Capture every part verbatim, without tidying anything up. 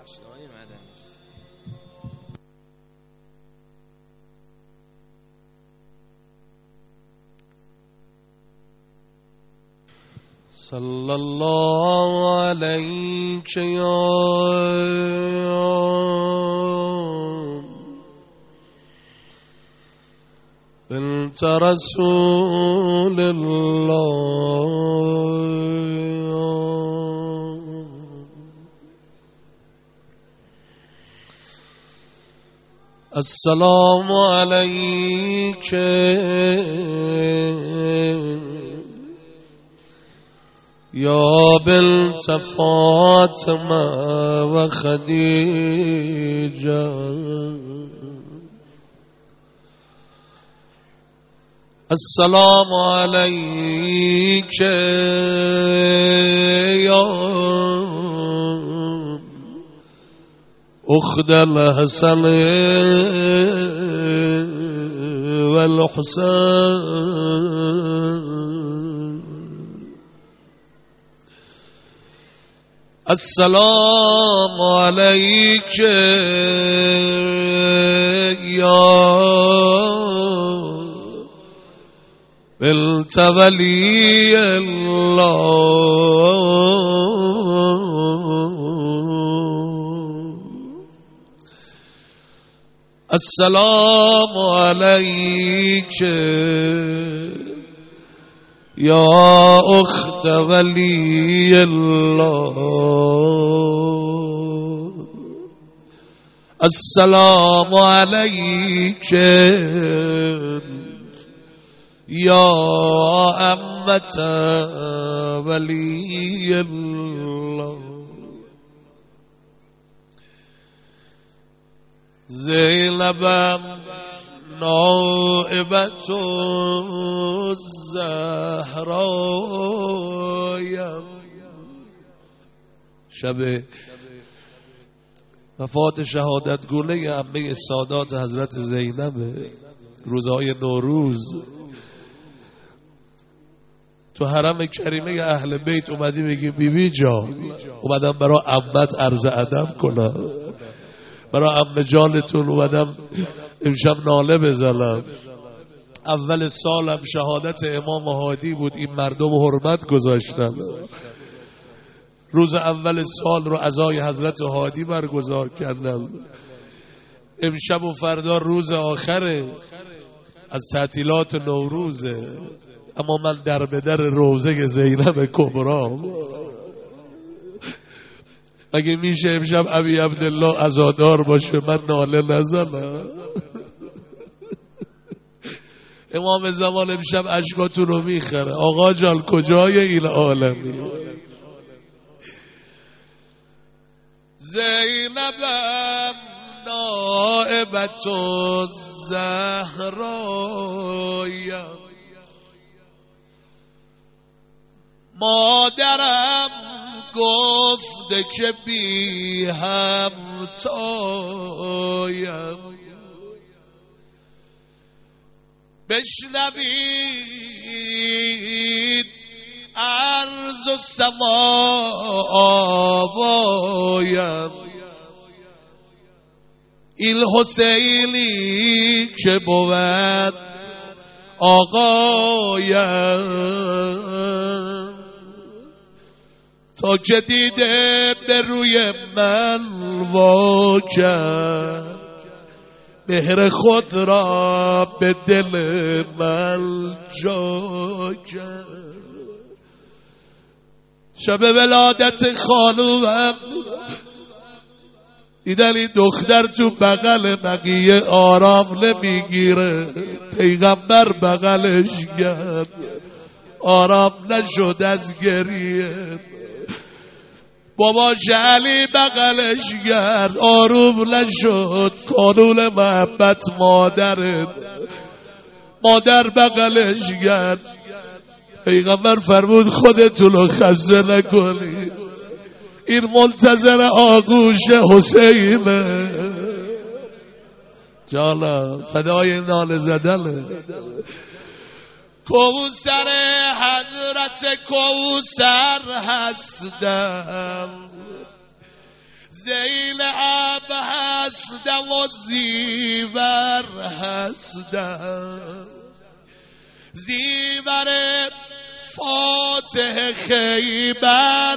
صلى الله عليك يا بنت رسول الله السلام عليك يا بنت فاطمة وخديجة السلام عليك يا أخت الحسن والحسين السلام عليك يا بنت ولي الله السلام عليك يا أخت ولي الله السلام عليك يا أمة ولي الله زينب نائبة الزهراء شب وفات شهادت گونه عمه سادات حضرت زینب روزهای نوروز تو حرم کریمه اهل بیت اومدی بگی بی بی جان اومدم برای عمت عرض ادب کنم، برای عمه جانتون اومدم امشب ناله بزنم. اول سالم شهادت امام هادی بود، این مردم حرمت گذاشتن. روز اول سال رو عزای حضرت هادی برگزار کردم. امشب و فردا روز آخره از تعطیلات نوروزه، اما من در به در روضه زینب کبرا. اگه میشه امشب ابی عبدالله عزادار باشه من ناله نزنم. امام زمان امشب اشکاتون رو میخره. آقا جان کجای این عالمی؟ زینبم نائبت الزهرایم، مادرم گفته که بی همتایم، بشنوید عرض و سما آوایم، این حسینی که بود آقایم، تا که دیده به روی من وا کرد، مهر خود را به دل من جا کرد. شب ولادت خانومم دیدن این دختر تو بغل بقیه آرام نمیگیره، پیغمبر بغلش کرد آرام نشد از گریه، بابا علی بغلش کرد آروم نشد، کانون محبت مادرت، مادر بغلش کرد. پیغمبر فرمود خودتون رو خسته نکنید، این منتظر آغوش حسینه. جانا فدای نان زدنه. کوثر حضرت کوثر هستم، زینب هستم و زیور هستم، زیور فاتح خیبر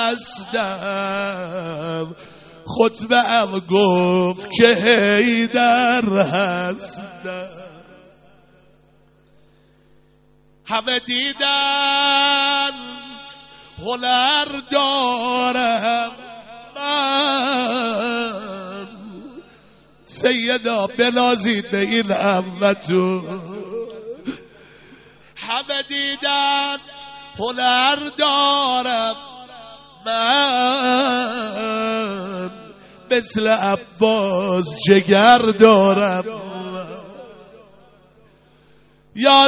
هستم، خطبه ام گفت که حیدر هستم. همه دیدن هنر دارم من، سیدا بنازید به این عمتو. همه دیدن هنر دارم من، مثل عباس جگر دارم. یا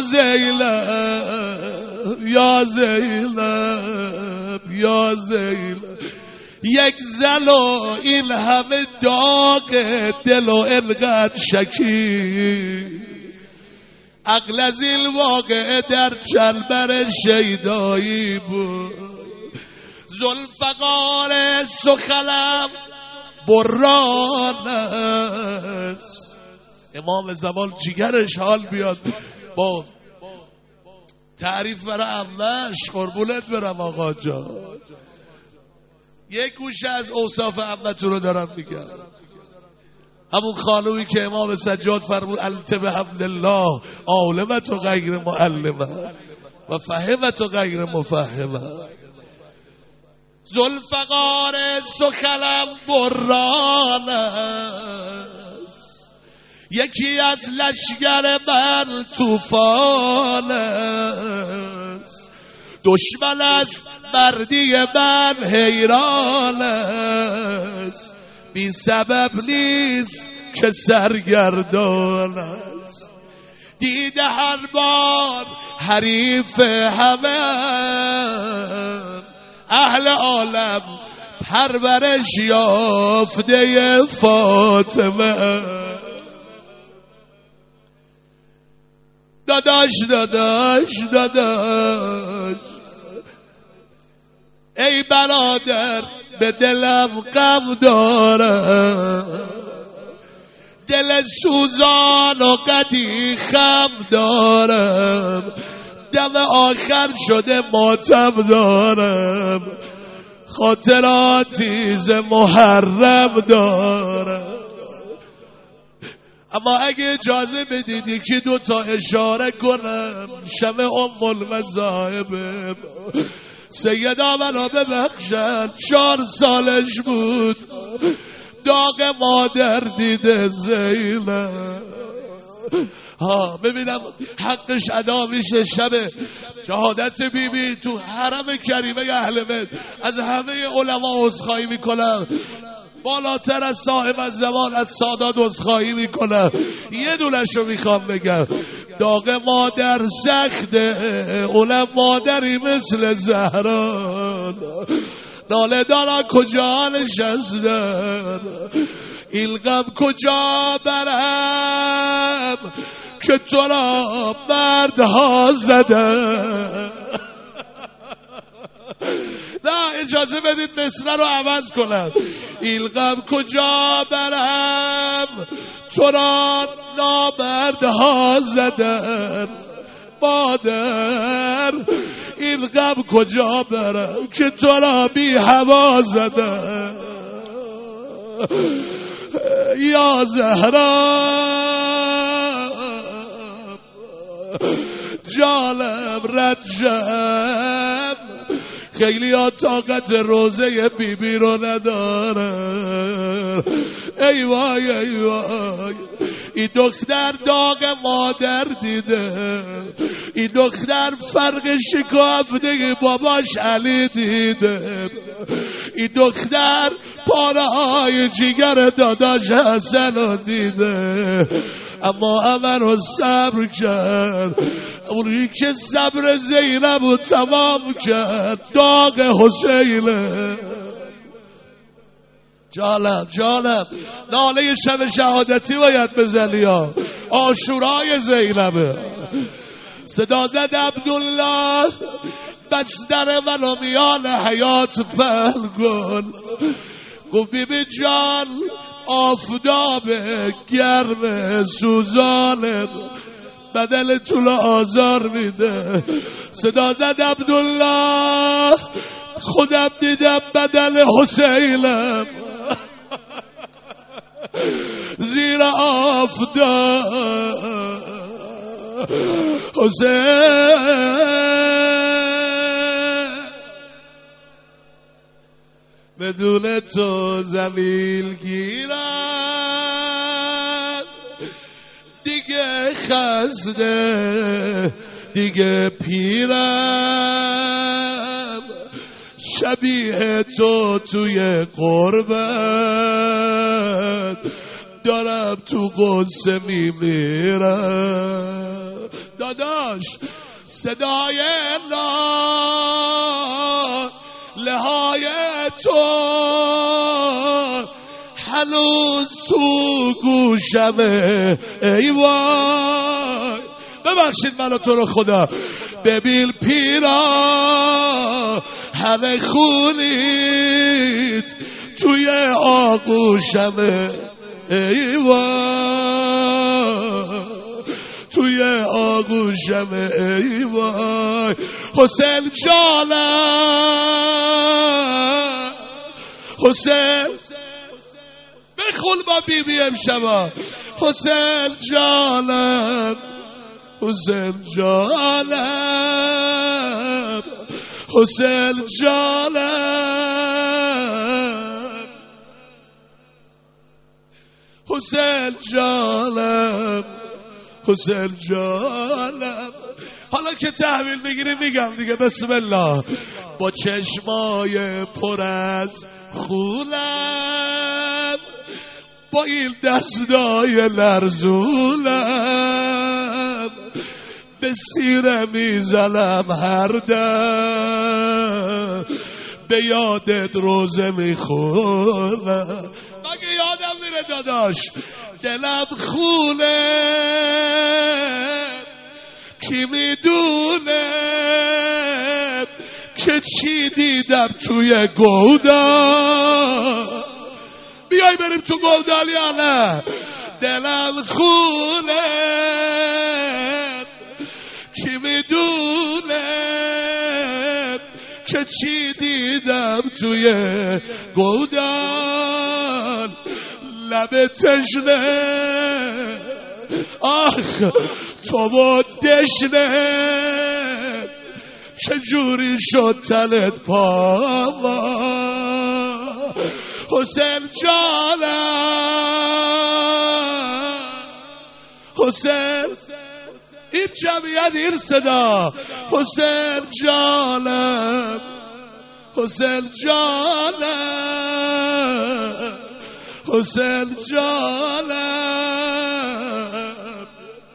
زینب یا زینب یا زینب، یک زن و این همه داغ دل و انقدر شکی، عقل از این واقع در چنبر شیدایی بود. ذوالفقار سخنم بران است، امام زمان جیگرش حال بیاد با تعریف برای عمش. قربونت برم آقا جان. یک گوشه از اوصاف عمتون رو دارم میگم. همون خانومی که امام سجاد فرمود انت بحمد الله عالمت و غیر معلمه و فهمت و غیر مفهمه. ذوالفقار سخنم بران است، یکی از لشگر من طوفان است، دشمن از مردی من حیران است، بی سبب نیست که سرگردان است. دیده هر بار حریف همه اهل عالم، پرورش یافته فاطمه. داداش داداش داداش ای برادر به دلم غم دارم، دل سوزان و قدی خم دارم، دم آخر شده ماتم دارم، خاطراتی ز محرم دارم. اما اگه اجازه بدید یکی دو تا اشاره کنم، شمع ام المذاهب سیدا منو ببخشن، چهار سالش بود داغ مادر دیده زینب. ها ببینم حقش ادا میشه. شب شهادت بی بی تو حرم کریمه اهل بیت از همه علما عذرخواهی میکنم، بالاتر از صاحب از زمان از سادات عذرخواهی میکنم. یه دونشو میخوام بگم، داغ مادر سخته، اونم مادری مثل زهران، ناله دارا کجا نشستن، این غم کجا برم که تو را مردها زدن. نه اجازه بدید مصرع رو عوض کنم. این غم کجا برم تو را نامردها زدن، مادر این غم کجا برم که تو را بی هوا زدن. یا زهرا جانم رجب، خیلی ها طاقت روزه بی بی رو ندارن. ای وای ای وای، این دختر داغ مادر دیده، این دختر فرق شکافته باباش علی دیده، این دختر پاره های جگر داداش حسن رو دیده. اما امن رو صبر کرد، اونی که صبر زینب رو تمام کرد داغ حسینه. جانم جانم ناله شب شهادتی باید بزنی ها، عاشورای زینبه. صدا زد عبدالله بستر منو میان حیات پهل کن، گفت بیبی جان آفتاب گرم سوزانه بدل طول آزار میده. صدا زد عبدالله خودم دیدم بدل حسینم زیر آفتاب حسین بدون تو زمیل گیرن دیگه خسته دیگه پیرم شبیه تو توی قربت دارم تو قصه میمیرم. داداش صدای ناله‌های تو هنوز تو گوشمه ای وای. ببخشید منو تو رو خدا. ببین پیرا همه خونیت توی آغوشمه ای وای توی آغوشمه ای وای. حسین جانم حسین بخون با بی بی امشبا. حسین جانم حسین جانم حسین جانم حسین جانم حسین جانم. حالا که تحویل میگیری میگم دیگه بسم الله. با چشمای پر از خونم با این دستای لرزونم به سیره میزنم هر دم به یادت روزه میخونم. مگه یادم میره داداش؟ دلم خونه کی میدونه که چی دیدم توی گودال. بیای بریم تو گودال یا نه؟ دلم خونه کی میدونه که چی دیدم توی گودال. لب تشنه آخ تو با دشنه چجوری شد تنت پاما. حسین جانم حسین این جمعیت این صدا. حسین جانم حسین جانم حسین جانم.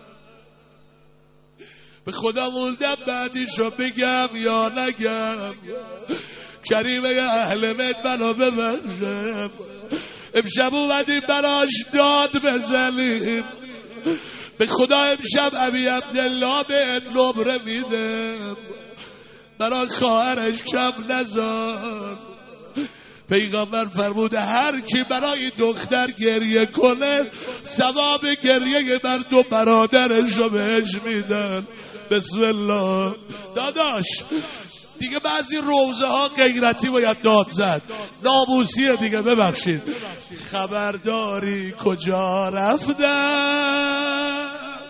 به خدا موندم بعدیشو بگم یا نگم. کریمه اهل بیت منو ببخشم. امشب اومدیم براش داد بزنیم. به خدا امشب ابی عبدالله بهت نمره میدم برای خواهرش کم نزار. پیغمبر فرموده هر کی برای دختر گریه کنه ثواب گریه بر دو برادرش رو بهش میدن. بسم الله. داداش دیگه بعضی روزه ها غیرتی باید داد زد، ناموسیه دیگه، ببخشید. خبرداری کجا رفتن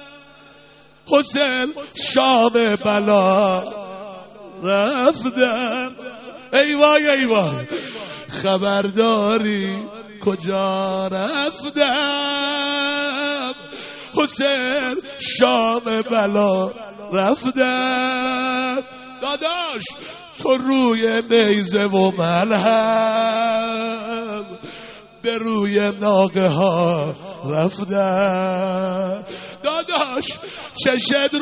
حسین شام بلا رفتن. ای وای ای وای خبرداری کجا رفتم حسین شام بلا رفتم. داداش تو روی نیزه و ملهم به روی ناقه ها رفتم. داداش چشت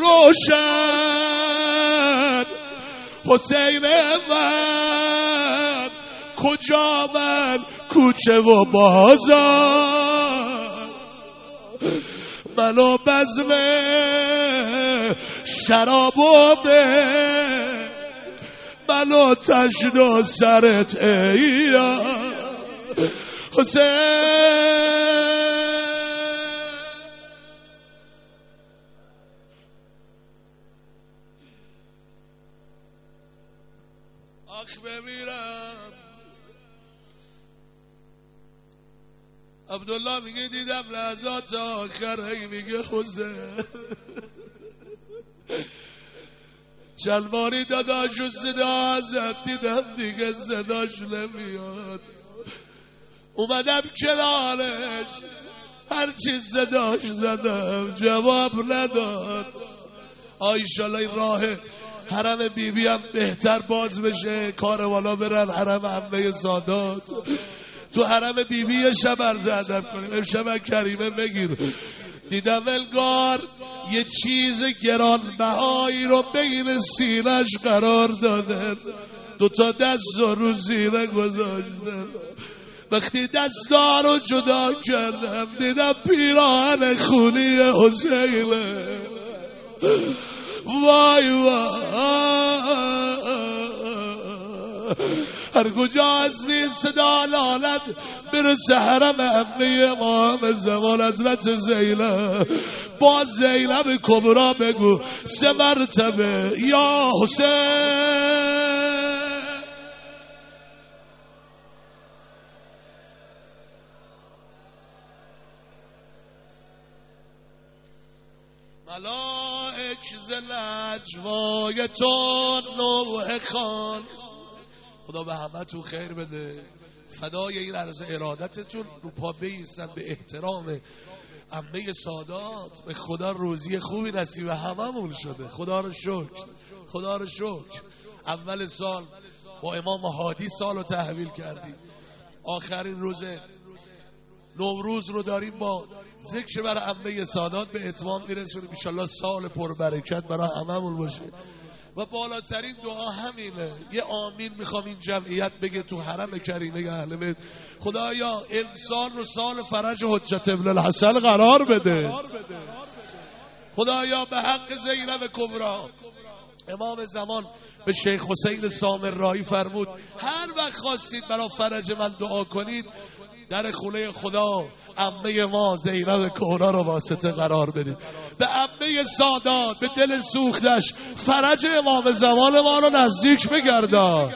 روشن حسین من کجا من کوچه و بازار منو بزم شراب و به منو تشن و سرت ایا حسین آخ بمیرم. عبدالله میگه دیدم لحظات آخر، هی میگه حسین شلواری داداشو صدا زد، دیدم دیگه صداش نمیاد، اومدم کنارش هرچی صداش زدم جواب نداد. آیشالله این راه حرم بی بی هم بهتر باز بشه، کاروالا برن حرم عمه سادات، تو حرم بی بی یه شب عرض ادب کنیم، امشب کریمه بگیر. دیدم انگار یه چیز گرانبهایی رو بین سینش قرار دادن، دوتا دست رو زیر گذاشتن. وقتی دستا رو جدا کردم دیدم پیراهن خونی حسینه. وای وای هر کجا هستی صدا لالت برسه حرم عمه امام زمان حضرت زینب. با زینب کبرا بگو سه مرتبه یا حسین. ملائک ز نجوای تو نوح خان. خدا به همه تو خیر بده، فدای این عرض ارادتتون رو پا بیستن به احترام عمه سادات. به خدا روزی خوبی نصیب هممون شده، خدا رو شکر، خدا رو شکر. اول سال با امام هادی سال رو تحویل کردیم، آخرین روز نوروز رو داریم با ذکر برای عمه سادات به اتمام میرسونیم. انشالله سال پربرکت برای هممون باشه و بالاترین دعا همینه. یه آمین میخوام این جمعیت بگه تو حرم کریمه اهل بیت. خدایا امسال رو سال فرج حجت ابن الحسن قرار بده. خدایا به حق زینب کبرا امام زمان به شیخ حسین سامرایی فرمود هر وقت خواستید برای فرج من دعا کنید در خونه خدا عمه ما زینب کبرا رو واسطه قرار بدید. به عمه سادات به دل سوختش فرج امام زمان ما رو نزدیک بگردان.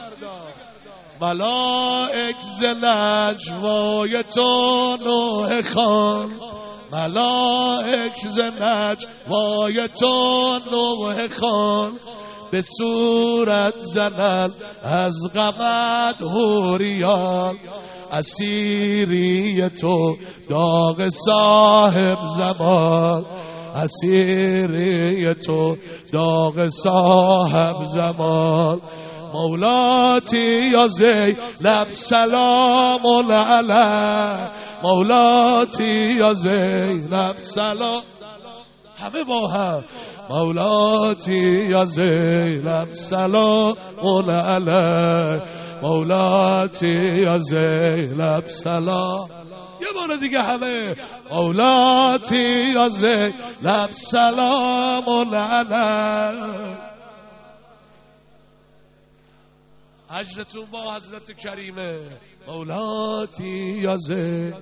ملائک ز نجوای تو نوح خان، ملائک ز نجوای تو نوح خان، به صورت زنن از غمت حوریان. اسیری تو داغ صاحب زمان، اسیری تو داغ صاحب زمان. مولاتی یا زینب سلام علیه، مولاتی یا زینب سلام. همه با هم مولاتی یا زینب سلام علیه، مولاتی یا زینب سلام. یه بار دیگه همه مولاتی یا زینب سلام علیه. حجرتون با حضرت کریمه. مولاتی یا زینب،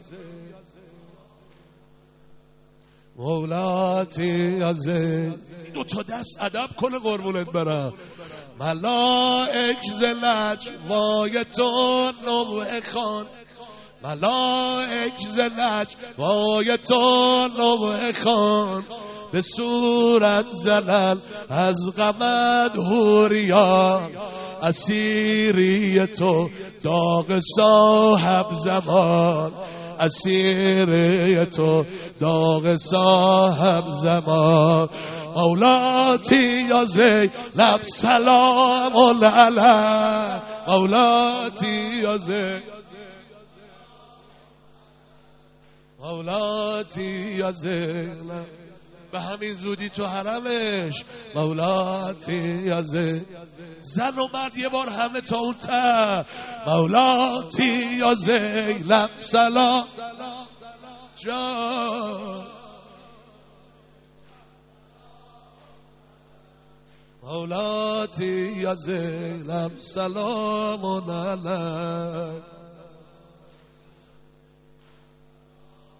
مولاتی یا زینب. دو تا دست ادب کنه قربونت برم. ملائک ز نجوای تو نوح خان، ملائک ز نجوای تو نوح خان، به صورت زنن از غمت حوریان. اسیری تو داغ صاحب زمان، اسیری تو داغ صاحب زمان. مولاتی یا زینب سلام علیه، مولاتی یا زینب، مولاتی یا زینب. به همین زودی تو حرمش مولاتی یا زینب. زن و مرد یه بار همه تا اون ته مولاتی یا زینب سلام جان. مولاتی یا زینب سلام علیک.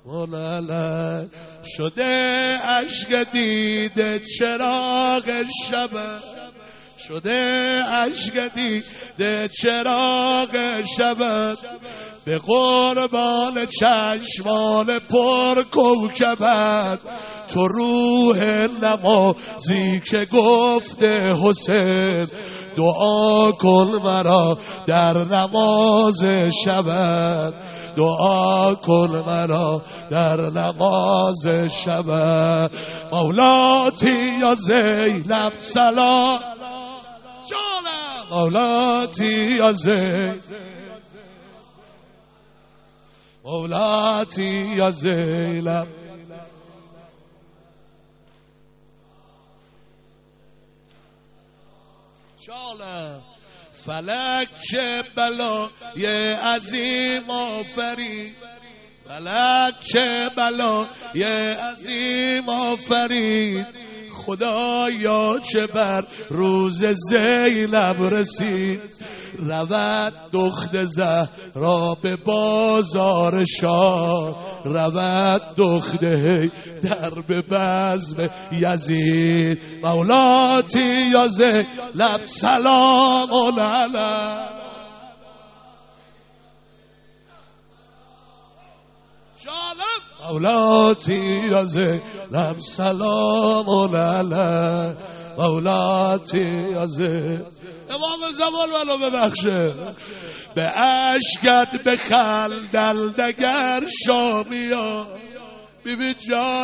ملل شده اشک دیده چراغ شب، شده اشک دیده چراغ شب، به قربان چشمان پر کوکبت، تو روح نمازی که گفته حسین دعا کن مرا در نماز شبت، دعا کن مرا در نماز شبت. مولاتی یا زینب سلام جانم، مولاتی یا زینب، مولاتی یا زینب، جانم. فلک چه بلای عظیم آفرید، فلک چه بلای عظیم آفرید، خدایا چه بر روز زینب رسید. رود دخت زهرا به بازار شاه، رود دخت در به بزم یزید. مولاتی یا زینب سلام علیک، جانم. مولاتی یا زینب سلام علیک، مولاتی یا زینب. امام زمان منو ببخشه. به اشکت به خلدل دگر شامیا، ببین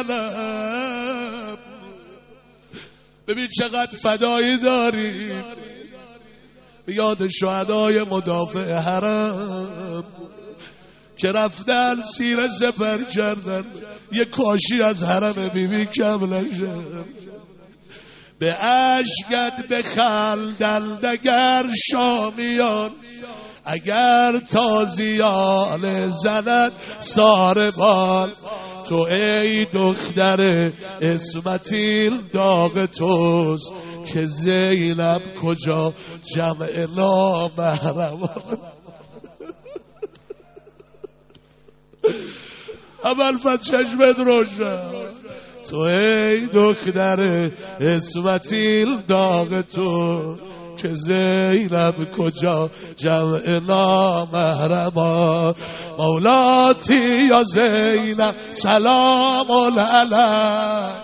جانم، ببین چقدر فدایی داری. به یاد شهدای مدافع حرم که رفتن سینه سپر کردن، یه کاشی از حرم بیبی کم نشه. به اشکت به خلدل دگر شامیان، اگر تازیان زند ساربان، تو ای دختر اسمتیل داغ توست، که زینب کجا جمع نامحرمان. اول فت چشمت روشن، تو ای دختر اسمتیل داغ تو، که زینب کجا جمع نامحرمان. مولاتی یا زینب سلام علیک،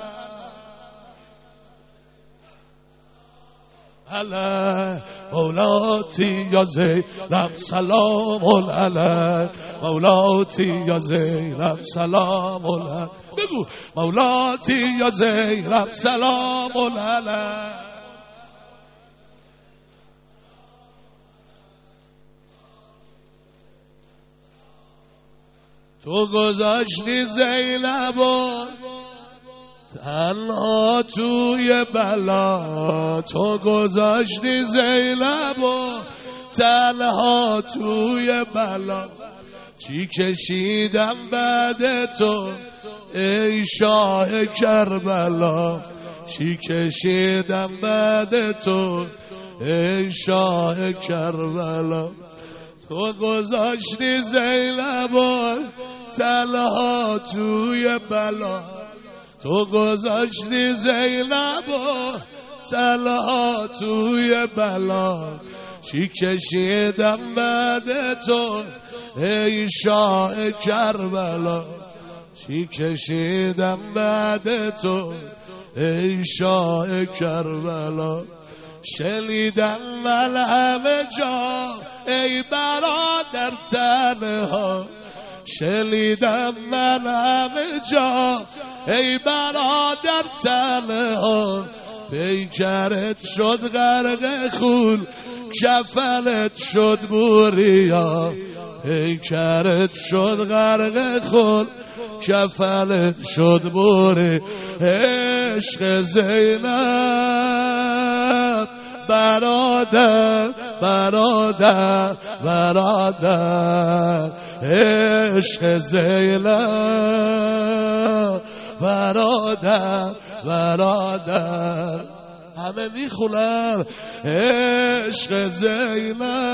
علیک. مولاتی یا زینب سلام علیک، مولاتی یا زینب سلام علیک. بگو مولاتی یا زینب سلام علیک. تو گذاشتی زینبو تنها توی بلا، تو گذاشتی زینبو تنها توی بلا، چی کشیدم بعد تو ای شاه کربلا، چی کشیدم بعد تو ای شاه کربلا. تو گذاشتی زینبو تنها توی بلا، تو گذاشتی زینبو تنها توی بلا، چی کشیدم بعد تو ای شاه کربلا، چی کشیدم بعد تو ای شاه کربلا. شنیدم من همه جا ای برادر تنها، شنیدم من همه جا ای برادر تنها، پیکرت شد غرق خون کفنت شد بوریا، پیکرت شد غرق خون کفنت شد بوری. عشق زینب برادر برادر برادر، عشق زینب برادر برادر. همه میخونن عشق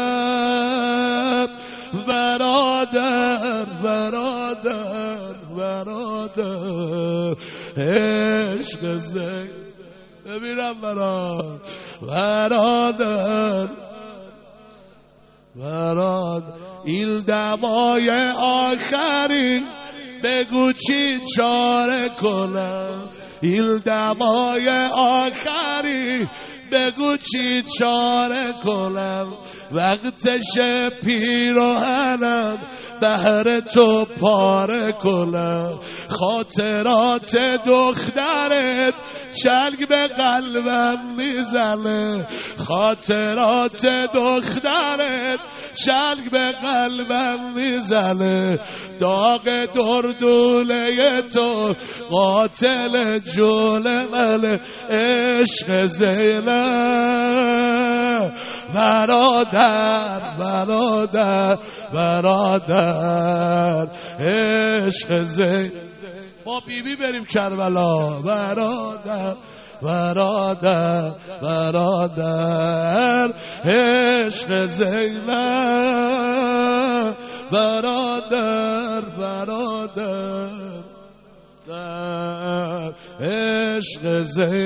زینب برادر برادر برادر. برادر عشق زین ببینم برادر برادر برادر این دمای آخری بگو چی چاره کنم این دمای آخری بگو چی چاره کنم وقتش پیراهنم بهر تو پاره کنم خاطرات دخترت چنگ به قلبم میزنه خاطرات دخترت چنگ به قلبم میزنه داغ دردوله تو قاتل جول من عشق زینب برادر برادر برادر عشق زینب با بی بی بریم کربلا برادر برادر برادر عشق زینب برادر برادر عشق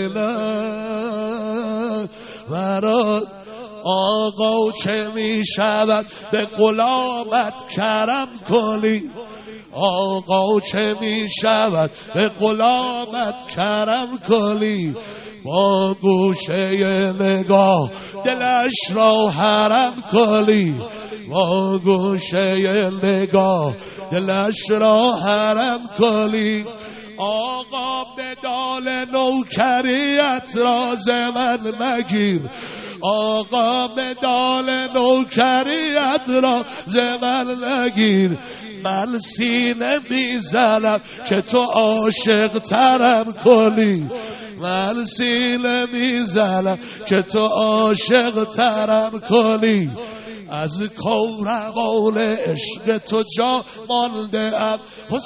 زینب برادر آقا چه می شود به غلامت کرم کنی آقا چه می شود به غلامت کرم کنی با گوشه نگاه دلش را حرم کنی با گوشه نگاه دلش را حرم کنی آقا بدال نوکریت راز من مگیر آقا بدال نوکریت را زمن نگیر من سینه میزنم که تو عاشق ترم کنی من سینه میزنم که تو عاشق ترم کنی از کورقان عشق تو جا مانده ام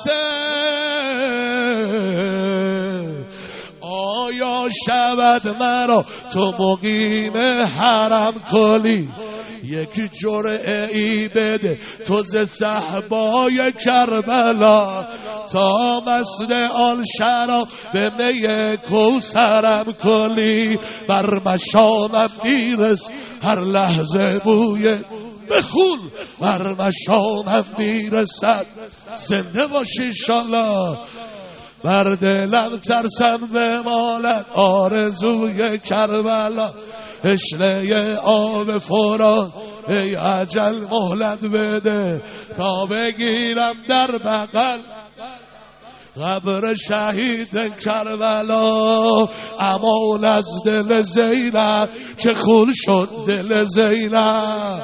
حسین آیا شود مرا تو مقیم حرم کنی یک جرعه ای بده تو ز صحبای کربلا تا مست آن شراب به می کوثرم کنی بر مشامم میرس هر لحظه بوی بخون بر مشامم میرسد زنده باشی انشالله بر دلم ترسم بماند آرزوی کربلا تشنه آب فرات ای اجل مهلت بده تا بگیرم در بغل قبر شهید کربلا امان از دل زینب که خون شد دل زینب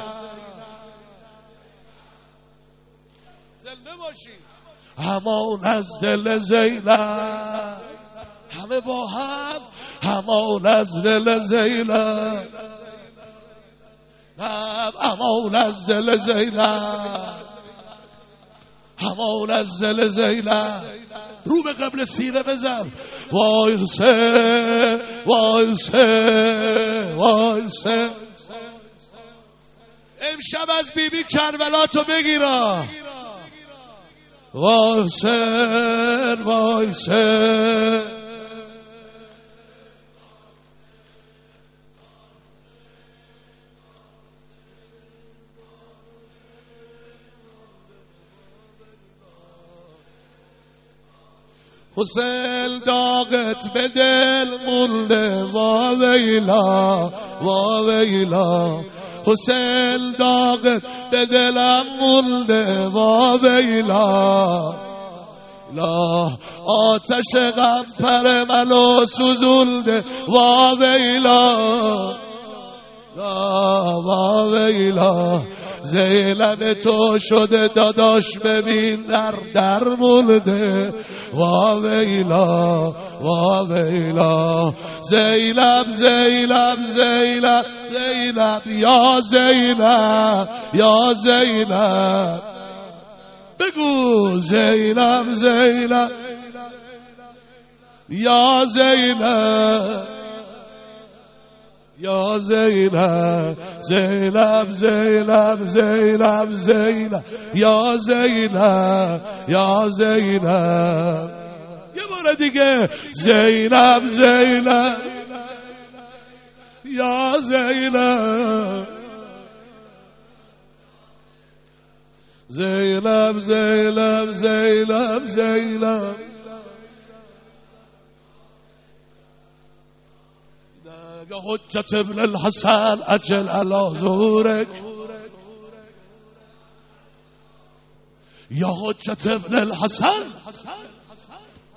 زنده باشی امان از دل زینب همه با هم امان از دل زینب امان از دل زینب امان از دل زینب رو به قبل سینه بزن وایسه وایسه وایسه امشب از بی بی کربلا تو بگیرا وایسه وایسه حسین داغت به دل مونده وا ویلا وا ویلا حسین داغت به دلم مونده وا ویلا لا آتش غم پر منو سوزونده وا ویلا لا وا ویلا زینب تو شده داداش ببین در در مونده وا ویلا وا ویلا زینب زینب زینب زینب یا زینب یا زینب بگو زینب زینب یا زینب یا زینب زینب زینب زینب زینب یا زینب یا زینب بار دیگه زینب زینب یا زینب زینب زینب زینب زینب یا حجت ابن الحسن اجل علی ظهورک یا حجت ابن الحسن